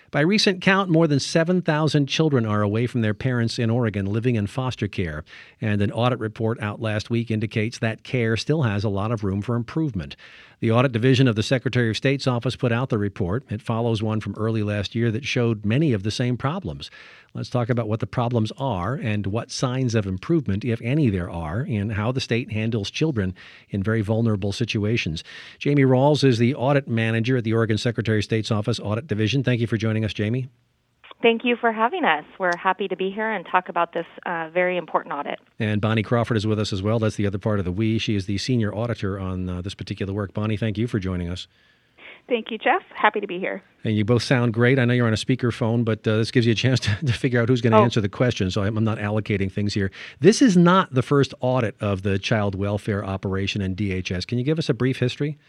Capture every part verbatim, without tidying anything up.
By recent count, more than seven thousand children are away from their parents in Oregon living in foster care. And an audit report out last week indicates that care still has a lot of room for improvement. The Audit Division of the Secretary of State's office put out the report. It follows one from early last year that showed many of the same problems. Let's talk about what the problems are and what signs of improvement, if any, there are, in how the state handles children in very vulnerable situations. Jamie Rawls is the audit manager at the Oregon Secretary of State's office Audit Division. Thank you for joining us, Jamie. Thank you for having us. We're happy to be here and talk about this uh, very important audit. And Bonnie Crawford is with us as well. That's the other part of the we. She is the senior auditor on uh, this particular work. Bonnie, thank you for joining us. Thank you, Jeff. Happy to be here. And you both sound great. I know you're on a speakerphone, but uh, this gives you a chance to, to figure out who's going to oh. answer the question, so I'm, I'm not allocating things here. This is not the first audit of the child welfare operation in D H S. Can you give us a brief history?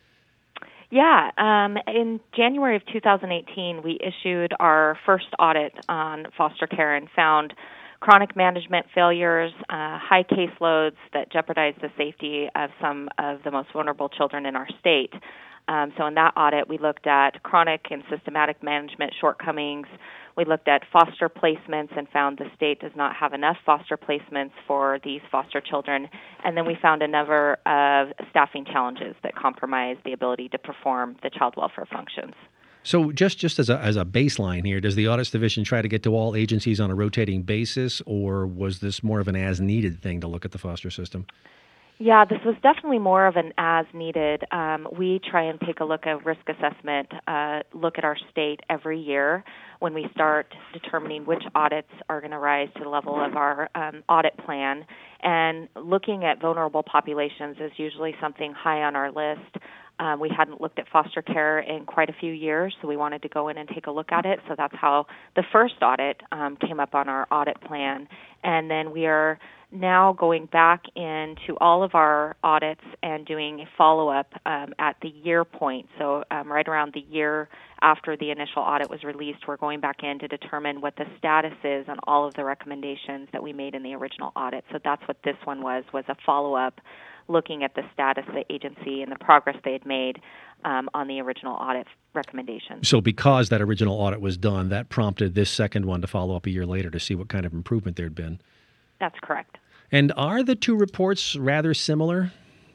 Yeah. Um, in January of two thousand eighteen, we issued our first audit on foster care and found chronic management failures, uh, high caseloads that jeopardize the safety of some of the most vulnerable children in our state. Um, so in that audit, we looked at chronic and systematic management shortcomings. We looked at foster placements and found the state does not have enough foster placements for these foster children. And then we found a number of staffing challenges that compromise the ability to perform the child welfare functions. So just, just as a, as a baseline here, does the Audits Division try to get to all agencies on a rotating basis, or was this more of an as-needed thing to look at the foster system? Yeah, this was definitely more of an as-needed. Um, we try and take a look at risk assessment, uh, look at our state every year when we start determining which audits are going to rise to the level of our um, audit plan. And looking at vulnerable populations is usually something high on our list. Um, we hadn't looked at foster care in quite a few years, so we wanted to go in and take a look at it. So that's how the first audit um, came up on our audit plan. And then we are now going back into all of our audits and doing a follow-up um, at the year point. So um, right around the year after the initial audit was released, we're going back in to determine what the status is on all of the recommendations that we made in the original audit. So that's what this one was, was a follow-up looking at the status of the agency and the progress they had made um, on the original audit recommendations. So because that original audit was done, that prompted this second one to follow up a year later to see what kind of improvement there had been. That's correct. And are the two reports rather similar?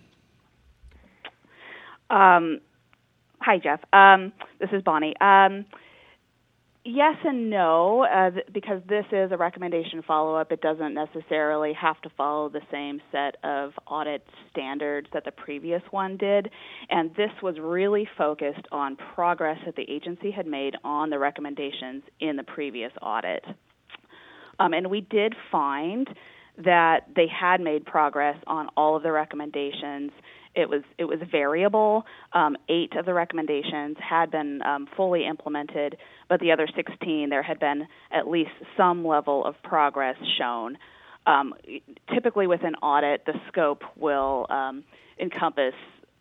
Um, hi, Jeff. Um, this is Bonnie. Um, yes and no, uh, th- because this is a recommendation follow-up. It doesn't necessarily have to follow the same set of audit standards that the previous one did. And this was really focused on progress that the agency had made on the recommendations in the previous audit. Um, and we did find that they had made progress on all of the recommendations. It was it was variable. Um, eight of the recommendations had been um, fully implemented, but the other sixteen, there had been at least some level of progress shown. Um, typically with an audit, the scope will um, encompass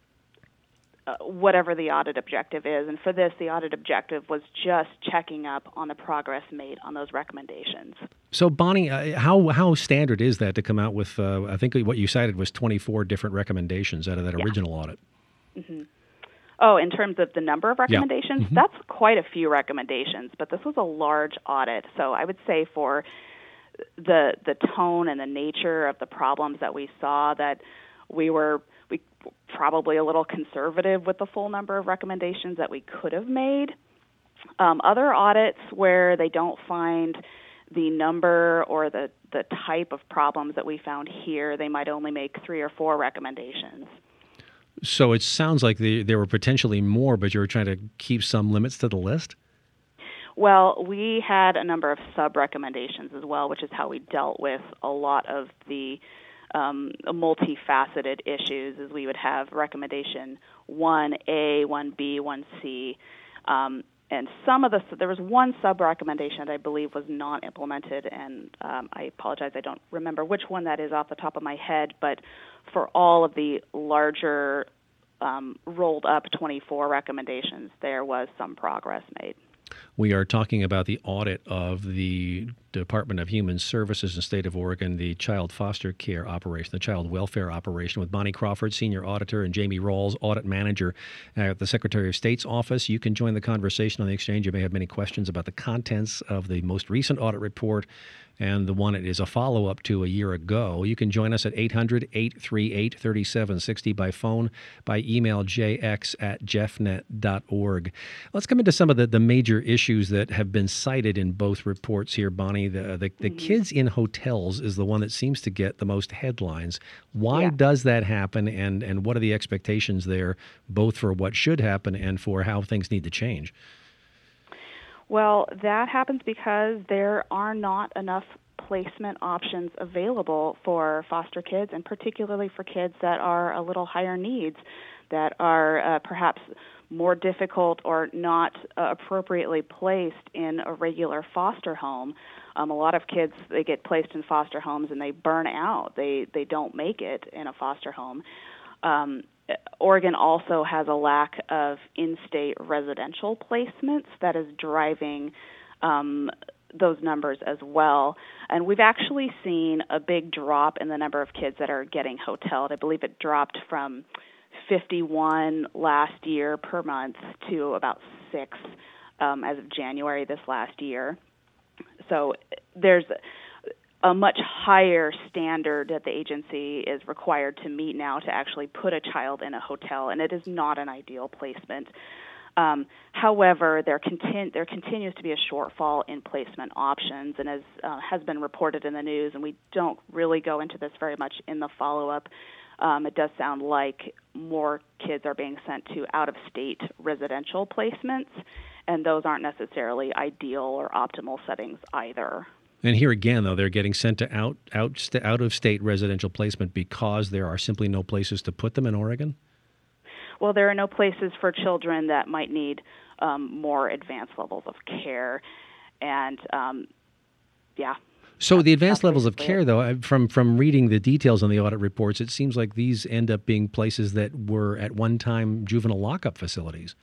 Uh, whatever the audit objective is. And for this, the audit objective was just checking up on the progress made on those recommendations. So, Bonnie, uh, how how standard is that to come out with, uh, I think what you cited was twenty-four different recommendations out of that yeah. original audit? Mm-hmm. Oh, in terms of the number of recommendations, yeah. mm-hmm. that's quite a few recommendations, but this was a large audit. So I would say for the the tone and the nature of the problems that we saw, that we were we probably a little conservative with the full number of recommendations that we could have made. Um, other audits where they don't find the number or the, the type of problems that we found here, they might only make three or four recommendations. So it sounds like the, there were potentially more, but you were trying to keep some limits to the list? Well, we had a number of sub-recommendations as well, which is how we dealt with a lot of the um, multifaceted issues, as we would have recommendation one A, one B, one C, um, and some of the, there was one sub-recommendation that I believe was not implemented, and um, I apologize, I don't remember which one that is off the top of my head, but for all of the larger um, rolled up twenty-four recommendations, there was some progress made. We are talking about the audit of the Department of Human Services in the state of Oregon, the child foster care operation, the child welfare operation, with Bonnie Crawford, senior auditor, and Jamie Rawls, audit manager at the Secretary of State's office. You can join the conversation on the exchange. You may have many questions about the contents of the most recent audit report and the one it is a follow-up to a year ago. You can join us at eight hundred, eight three eight, three seven six zero by phone, by email, j x at jeffnet dot org. Let's come into some of the, the major issues that have been cited in both reports here, Bonnie. The, the, the mm-hmm. kids in hotels is the one that seems to get the most headlines. Why yeah. does that happen, and, and what are the expectations there, both for what should happen and for how things need to change? Well, that happens because there are not enough placement options available for foster kids, and particularly for kids that are a little higher needs, that are uh, perhaps more difficult or not uh, appropriately placed in a regular foster home. Um, a lot of kids, they get placed in foster homes and they burn out. They they don't make it in a foster home. Um, Oregon also has a lack of in-state residential placements that is driving um, those numbers as well. And we've actually seen a big drop in the number of kids that are getting hoteled. I believe it dropped from fifty-one last year per month to about six um, as of January this last year. So there's a much higher standard that the agency is required to meet now to actually put a child in a hotel, and it is not an ideal placement. Um, however, there, contin- there continues to be a shortfall in placement options, and as uh, has been reported in the news, and we don't really go into this very much in the follow-up, um, it does sound like more kids are being sent to out-of-state residential placements, and those aren't necessarily ideal or optimal settings either. And here again, though, they're getting sent to out, out, out of state residential placement because there are simply no places to put them in Oregon? Well, there are no places for children that might need um, more advanced levels of care. And, um, yeah. So the advanced levels of care, though, from, from reading the details on the audit reports, it seems like these end up being places that were at one time juvenile lockup facilities.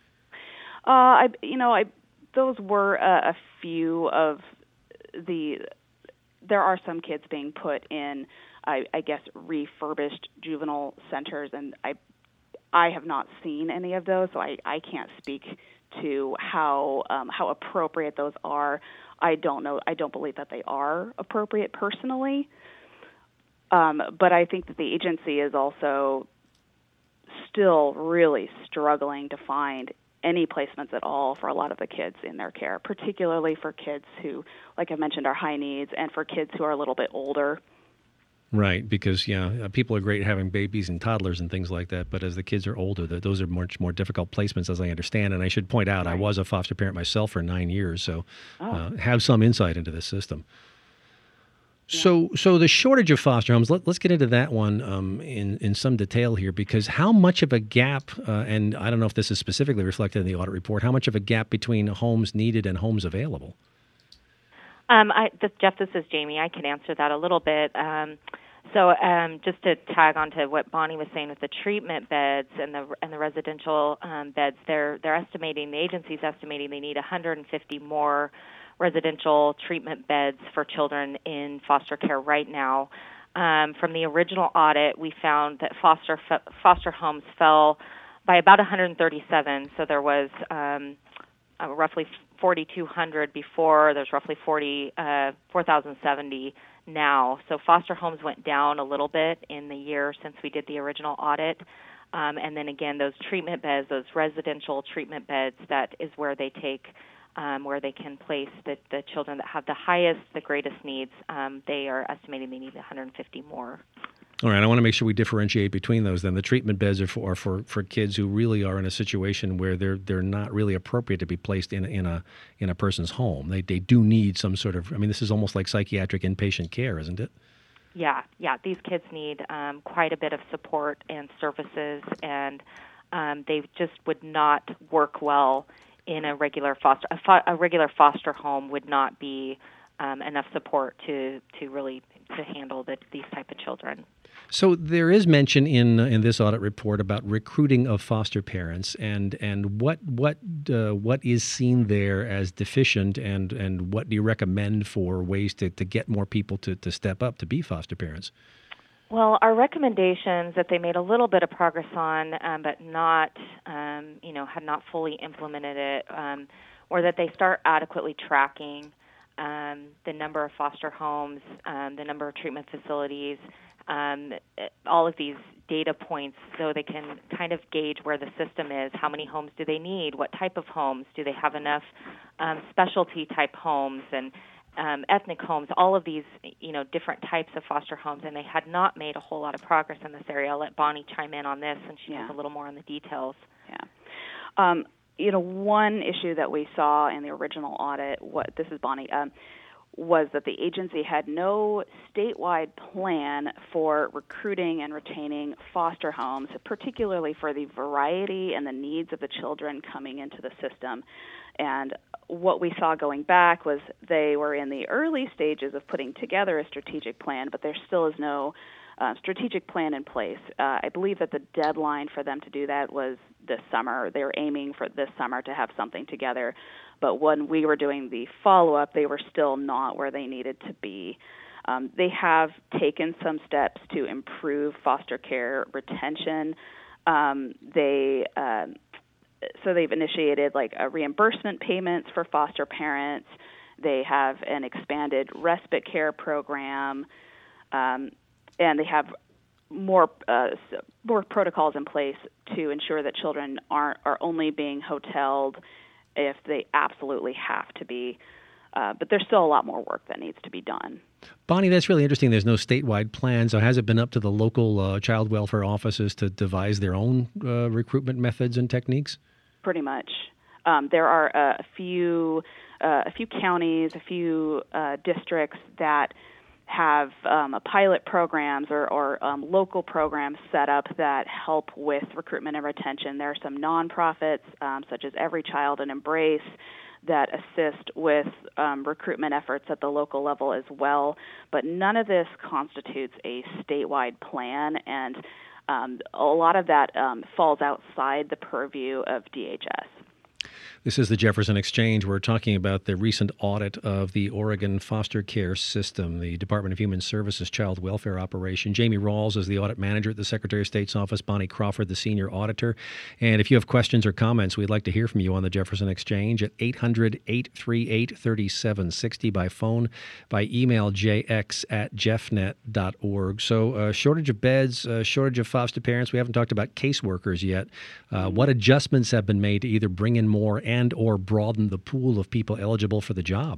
Uh, I, you know, I, those were uh, a few of the, there are some kids being put in, I, I guess, refurbished juvenile centers, and I I have not seen any of those, so I, I can't speak to how um, how appropriate those are. I don't know. I don't believe that they are appropriate personally, um, but I think that the agency is also still really struggling to find any placements at all for a lot of the kids in their care, particularly for kids who, like I mentioned, are high needs, and for kids who are a little bit older. Right, because, yeah, people are great having babies and toddlers and things like that, but as the kids are older, those are much more difficult placements, as I understand. And I should point out, right. I was a foster parent myself for nine years, so oh. uh, have some insight into this system. Yeah. So so the shortage of foster homes, let, let's get into that one um, in, in some detail here, because how much of a gap, uh, and I don't know if this is specifically reflected in the audit report, how much of a gap between homes needed and homes available? Um, I, this, Jeff, this is Jamie. I can answer that a little bit. Um, so um, just to tag on to what Bonnie was saying with the treatment beds and the and the residential um, beds, they're they're estimating, the agency's estimating they need one hundred fifty more residential treatment beds for children in foster care right now. Um, from the original audit, we found that foster foster homes fell by about one hundred thirty-seven. So there was um, uh, roughly forty-two hundred before. There's roughly forty, uh, four thousand seventy now. So foster homes went down a little bit in the year since we did the original audit. Um, and then again, those treatment beds, those residential treatment beds, that is where they take, um, where they can place the, the children that have the highest, the greatest needs. Um, they are estimating they need one hundred fifty more. All right, I want to make sure we differentiate between those then. The treatment beds are for, are for, for kids who really are in a situation where they're they're not really appropriate to be placed in, in a in a person's home. They they do need some sort of, I mean, this is almost like psychiatric inpatient care, isn't it? Yeah, yeah. These kids need um, quite a bit of support and services, and um, they just would not work well in a regular foster, a, fo- a regular foster home would not be um, enough support to, to really to handle the, these type of children. So there is mention in in this audit report about recruiting of foster parents, and and what what uh, what is seen there as deficient, and and what do you recommend for ways to, to get more people to, to step up to be foster parents? Well, our recommendations that they made a little bit of progress on, um, but not, um, you know, had not fully implemented it, um, or that they start adequately tracking um, the number of foster homes, um, the number of treatment facilities, um, all of these data points, so they can kind of gauge where the system is. How many homes do they need? What type of homes? Do they have enough um, specialty type homes and Um, ethnic homes, all of these, you know, different types of foster homes, and they had not made a whole lot of progress in this area. I'll let Bonnie chime in on this, and she yeah. knows a little more on the details. Yeah. Um, you know, one issue that we saw in the original audit, what this is Bonnie, um, was that the agency had no statewide plan for recruiting and retaining foster homes, particularly for the variety and the needs of the children coming into the system. And what we saw going back was they were in the early stages of putting together a strategic plan, but there still is no uh, strategic plan in place. Uh, I believe that the deadline for them to do that was this summer. They were aiming for this summer to have something together. But when we were doing the follow-up, they were still not where they needed to be. Um, they have taken some steps to improve foster care retention. Um, they uh, so they've initiated like a reimbursement payments for foster parents. They have an expanded respite care program, um, and they have more uh, more protocols in place to ensure that children aren't are only being hoteled if they absolutely have to be. Uh, but there's still a lot more work that needs to be done. Bonnie, that's really interesting. There's no statewide plan. So has it been up to the local uh, child welfare offices to devise their own uh, recruitment methods and techniques? Pretty much. Um, there are uh, a few uh, a few counties, a few uh, districts that have um, a pilot programs or, or um, local programs set up that help with recruitment and retention. There are some nonprofits, um, such as Every Child and Embrace, that assist with um, recruitment efforts at the local level as well. But none of this constitutes a statewide plan, and um, a lot of that um, falls outside the purview of D H S. This is the Jefferson Exchange. We're talking about the recent audit of the Oregon foster care system, the Department of Human Services child welfare operation. Jamie Rawls is the audit manager at the Secretary of State's office, Bonnie Crawford, the senior auditor. And if you have questions or comments, we'd like to hear from you on the Jefferson Exchange at eight hundred, eight three eight, three seven six zero by phone, by email j x at jeffnet dot org. So uh, shortage of beds, uh, shortage of foster parents. We haven't talked about caseworkers yet. Uh, what adjustments have been made to either bring in more and or broaden the pool of people eligible for the job?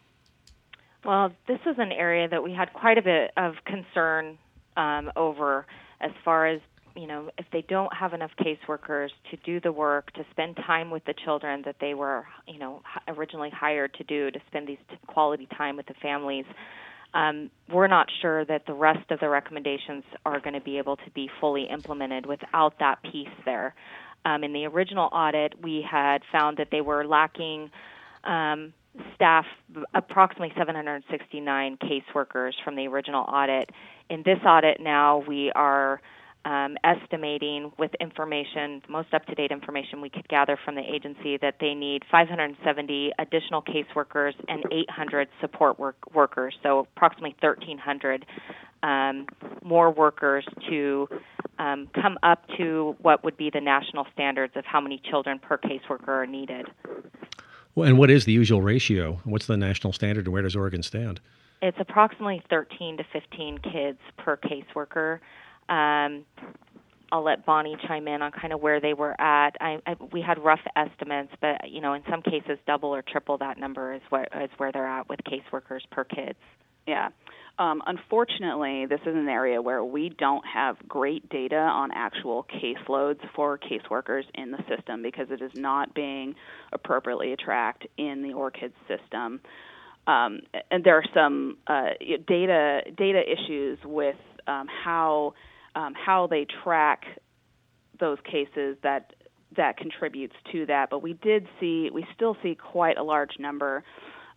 Well, this is an area that we had quite a bit of concern um, over, as far as, you know, if they don't have enough caseworkers to do the work, to spend time with the children that they were, you know, originally hired to do, to spend these quality time with the families, um, we're not sure that the rest of the recommendations are going to be able to be fully implemented without that piece there. Um, in the original audit, we had found that they were lacking um, staff, approximately seven hundred sixty-nine caseworkers from the original audit. In this audit now, we are um, estimating, with information, the most up-to-date information we could gather from the agency, that they need five hundred seventy additional caseworkers and eight hundred support work workers, so approximately thirteen hundred um, more workers to um, come up to what would be the national standards of how many children per caseworker are needed. Well, and what is the usual ratio? What's the national standard, and where does Oregon stand? It's approximately thirteen to fifteen kids per caseworker. Um, I'll let Bonnie chime in on kind of where they were at. I, I, we had rough estimates, but you know, in some cases, double or triple that number is where is where they're at with caseworkers per kids. Yeah. Um, unfortunately, this is an area where we don't have great data on actual caseloads for caseworkers in the system because it is not being appropriately tracked in the O R C I D system. Um, and there are some uh, data data issues with um, how um, how they track those cases that that contributes to that. But we did see we still see quite a large number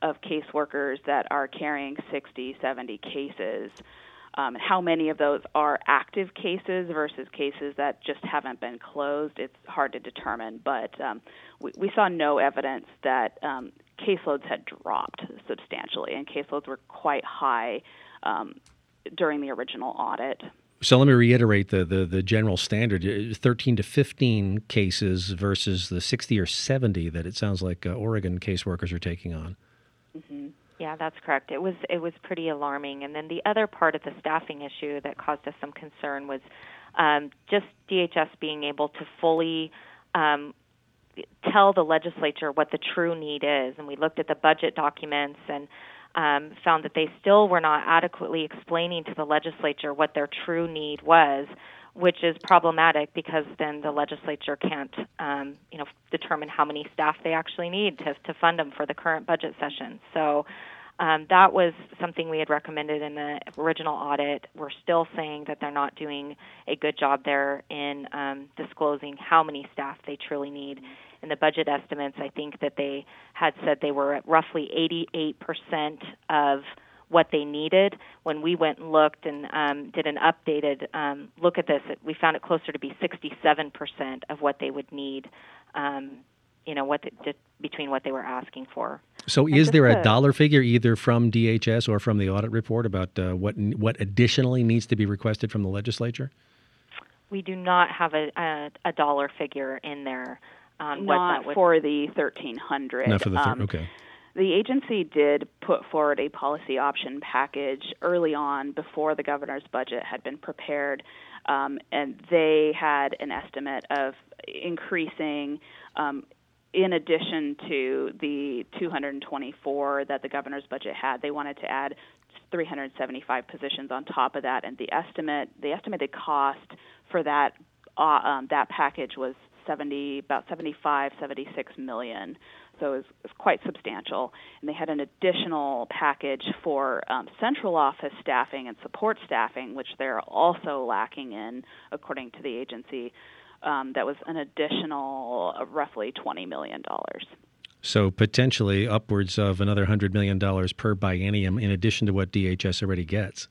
of caseworkers that are carrying sixty, seventy cases. Um, how many of those are active cases versus cases that just haven't been closed, it's hard to determine. But um, we, we saw no evidence that um, caseloads had dropped substantially, and caseloads were quite high um, during the original audit. So let me reiterate the, the, the general standard, thirteen to fifteen cases versus the sixty or seventy that it sounds like uh, Oregon caseworkers are taking on. Mm-hmm. Yeah, that's correct. It was it was pretty alarming. And then the other part of the staffing issue that caused us some concern was um, just D H S being able to fully um, tell the legislature what the true need is. And we looked at the budget documents and um, found that they still were not adequately explaining to the legislature what their true need was, which is problematic because then the legislature can't, um, you know, determine how many staff they actually need to, to fund them for the current budget session. So um, that was something we had recommended in the original audit. We're still saying that they're not doing a good job there in um, disclosing how many staff they truly need. In the budget estimates, I think that they had said they were at roughly eighty-eight percent of what they needed. When we went and looked and um, did an updated um, look at this, we found it closer to be sixty-seven percent of what they would need, um, you know, what the, between what they were asking for. So and is there a to, dollar figure either from D H S or from the audit report about uh, what what additionally needs to be requested from the legislature? We do not have a, a, a dollar figure in there. Um, Not what that would, for the thirteen hundred. Not for the thir- um, okay. The agency did put forward a policy option package early on before the governor's budget had been prepared, um, and they had an estimate of increasing, um, in addition to the two hundred twenty-four that the governor's budget had, they wanted to add three hundred seventy-five positions on top of that, and the estimate, the estimated cost for that uh, um, that package was seventy, about seventy-five, seventy-six million. So it was, it was quite substantial. And they had an additional package for um, central office staffing and support staffing, which they're also lacking in, according to the agency. Um, that was an additional uh, roughly twenty million dollars. So potentially upwards of another one hundred million dollars per biennium in addition to what D H S already gets.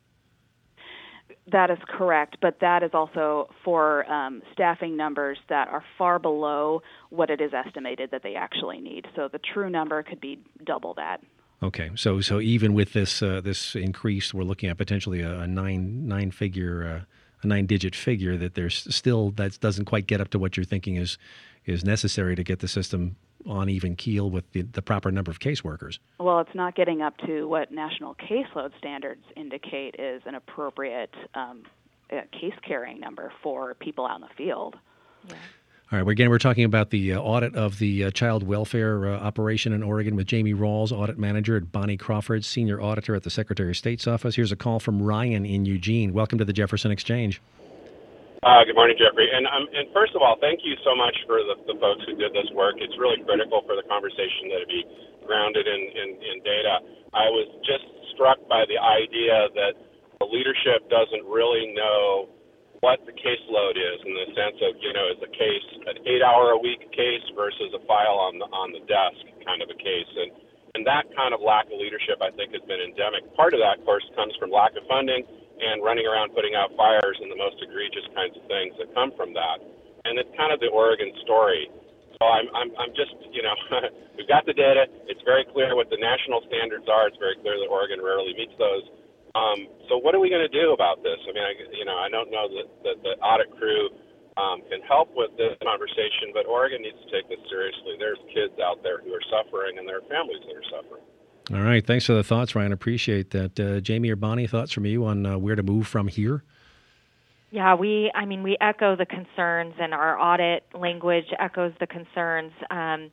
That is correct, but that is also for um, staffing numbers that are far below what it is estimated that they actually need. So the true number could be double that. Okay, so so even with this uh, this increase, we're looking at potentially a, a nine nine figure uh, a nine digit figure that there's still that doesn't quite get up to what you're thinking is is necessary to get the system on even keel with the, the proper number of caseworkers. Well, it's not getting up to what national caseload standards indicate is an appropriate um, uh, case carrying number for people out in the field. yeah. All right, again, we're talking about the uh, audit of the uh, child welfare uh, operation in Oregon with Jamie Rawls, audit manager at Bonnie Crawford, senior auditor at the Secretary of State's office. Here's a call from Ryan in Eugene. Welcome to the Jefferson Exchange. Uh, good morning, Jeffrey. And um, and first of all, thank you so much for the, the folks who did this work. It's really critical for the conversation that it be grounded in, in, in data. I was just struck by the idea that the leadership doesn't really know what the caseload is in the sense of, you know, is a case an eight-hour-a-week case versus a file on the on the desk kind of a case. And, and that kind of lack of leadership, I think, has been endemic. Part of that, of course, comes from lack of funding and running around putting out fires and the most egregious kinds of things that come from that. And it's kind of the Oregon story. So I'm, I'm, I'm just, you know, we've got the data. It's very clear what the national standards are. It's very clear that Oregon rarely meets those. Um, so what are we going to do about this? I mean, I, you know, I don't know that, that the audit crew um, can help with this conversation, but Oregon needs to take this seriously. There's kids out there who are suffering and there are families that are suffering. All right. Thanks for the thoughts, Ryan. Appreciate that. Uh, Jamie or Bonnie, thoughts from you on uh, where to move from here? Yeah, we, I mean, we echo the concerns, and our audit language echoes the concerns. Um,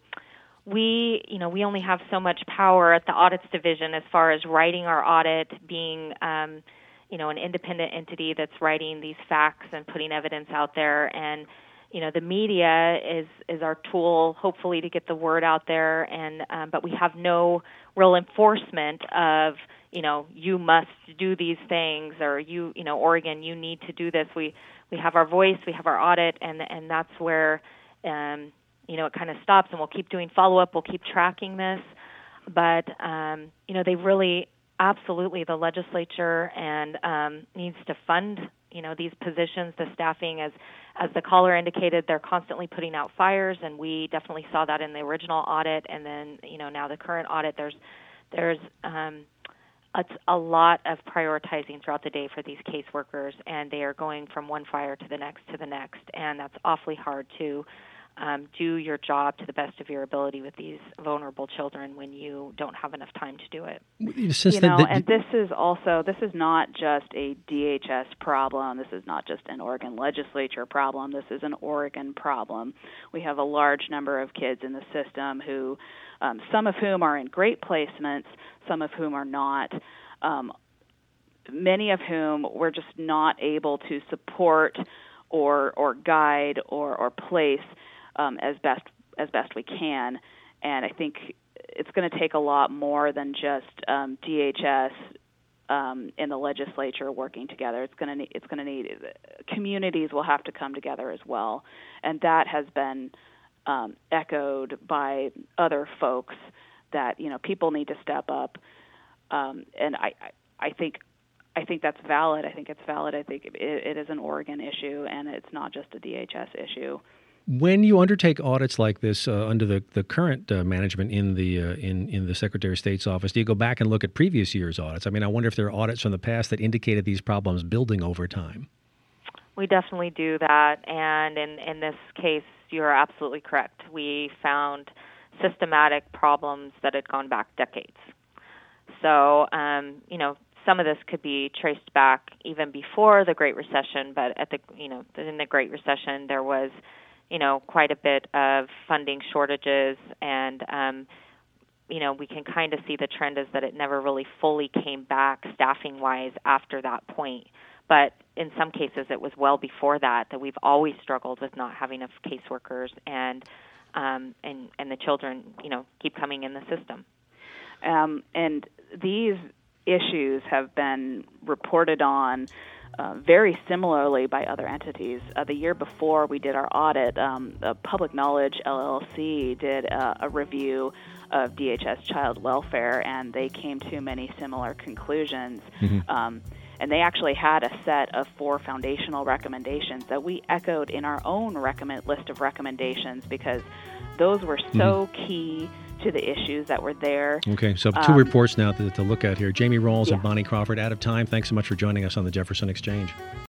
we, you know, we only have so much power at the audits division as far as writing our audit, being, um, you know, an independent entity that's writing these facts and putting evidence out there. And, you know, the media is, is our tool, hopefully, to get the word out there. And um, but we have no real enforcement of, you know, you must do these things, or you, you know, Oregon, you need to do this. We we have our voice, we have our audit, and and that's where, um, you know, it kind of stops. And we'll keep doing follow up. We'll keep tracking this. but um, you know, they really, absolutely, the legislature and um, needs to fund, you know, these positions, the staffing. As as the caller indicated, they're constantly putting out fires, and we definitely saw that in the original audit, and then, you know, now the current audit. There's there's um, it's a lot of prioritizing throughout the day for these caseworkers, and they are going from one fire to the next to the next, and that's awfully hard to um, do your job to the best of your ability with these vulnerable children when you don't have enough time to do it. Since you the, know, the, and this is also, this is not just a D H S problem. This is not just an Oregon legislature problem. This is an Oregon problem. We have a large number of kids in the system who, um, some of whom are in great placements, some of whom are not, um, many of whom we're just not able to support or or guide or, or place um, as best as best we can. And I think it's going to take a lot more than just um, D H S um, and the legislature working together. It's going to need, it's going to need communities will have to come together as well, and that has been um, echoed by other folks that, you know, people need to step up. Um, and I, I think I think that's valid. I think it's valid. I think it, it is an Oregon issue, and it's not just a D H S issue. When you undertake audits like this uh, under the, the current uh, management in the uh, in in the Secretary of State's office, do you go back and look at previous year's audits? I mean, I wonder if there are audits from the past that indicated these problems building over time. We definitely do that, and in, in this case, you're absolutely correct. We found systematic problems that had gone back decades. So, um, you know, some of this could be traced back even before the Great Recession, but at the, you know, in the Great Recession, there was, you know, quite a bit of funding shortages, and, um, you know, we can kind of see the trend is that it never really fully came back staffing-wise after that point. But in some cases, it was well before that, that we've always struggled with not having enough caseworkers, and, um, and, and the children, you know, keep coming in the system. Um, and these issues have been reported on uh, very similarly by other entities. Uh, the year before we did our audit, um, uh, Public Knowledge L L C did uh, a review of D H S child welfare, and they came to many similar conclusions. Mm-hmm. Um, and they actually had a set of four foundational recommendations that we echoed in our own recommend list of recommendations, because those were so mm-hmm. key to the issues that were there. Okay, so two um, reports now to, to look at here. Jamie Rawls yeah. and Bonnie Crawford, out of time. Thanks so much for joining us on the Jefferson Exchange.